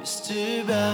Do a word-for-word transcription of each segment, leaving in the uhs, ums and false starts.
без тебя.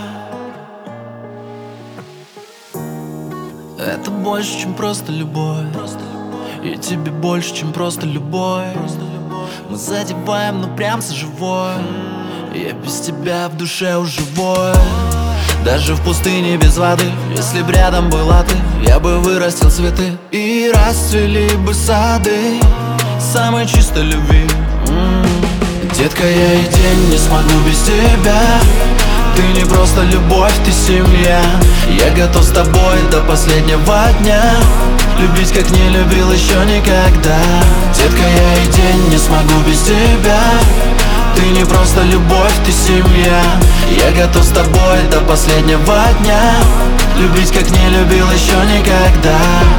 Это больше, чем просто любовь. И тебе больше, чем просто любовь. Мы задеваем, ну прям за живое. Я без тебя в душе уже вой. Даже в пустыне без воды, если б рядом была ты, я бы вырастил цветы и расцвели бы сады самой чистой любви. М-м-м. Детка, я и день не смогу без тебя. Ты не просто любовь, ты семья. Я готов с тобой до последнего дня, любить, как не любил еще никогда. Детка, я и день не смогу без тебя. Ты не просто любовь, ты семья. Я готов с тобой до последнего дня, любить, как не любил еще никогда.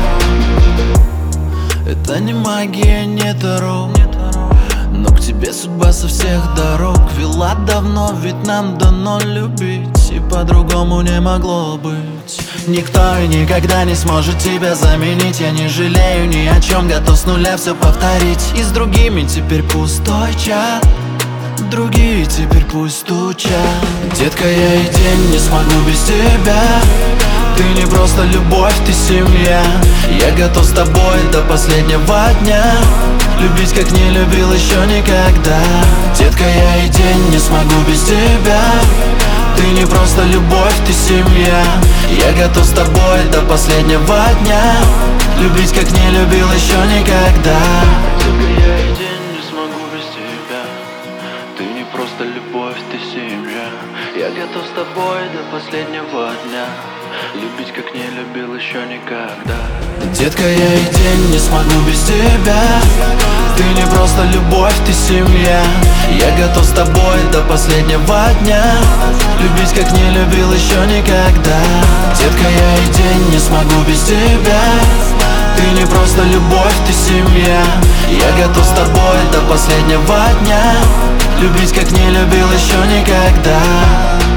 Это не магия, не таро, но к тебе судьба со всех дорог вела давно, ведь нам дано любить, и по-другому не могло быть. Никто и никогда не сможет тебя заменить. Я не жалею ни о чем, готов с нуля все повторить. И с другими теперь пустой чат, другие теперь пусть стучат. Детка, я и день не смогу без тебя. Ты не просто любовь, ты семья. Я готов с тобой до последнего дня, любить, как не любил еще никогда. Детка, я и день не смогу без тебя. Ты не просто любовь, ты семья. Я готов с тобой до последнего дня, любить, как не любил еще никогда. Детка, я и день не смогу без тебя. Ты не просто любовь, ты семья. Я готов с тобой до последнего дня, любить, как не любил еще никогда. Детка, я и день не смогу без тебя. Ты не просто любовь, ты семья. Я готов с тобой до последнего дня, любить, как не любил еще никогда. Детка, я и день не смогу без тебя. Ты не просто любовь, ты семья. Я готов с тобой до последнего дня, любить, как не любил еще никогда.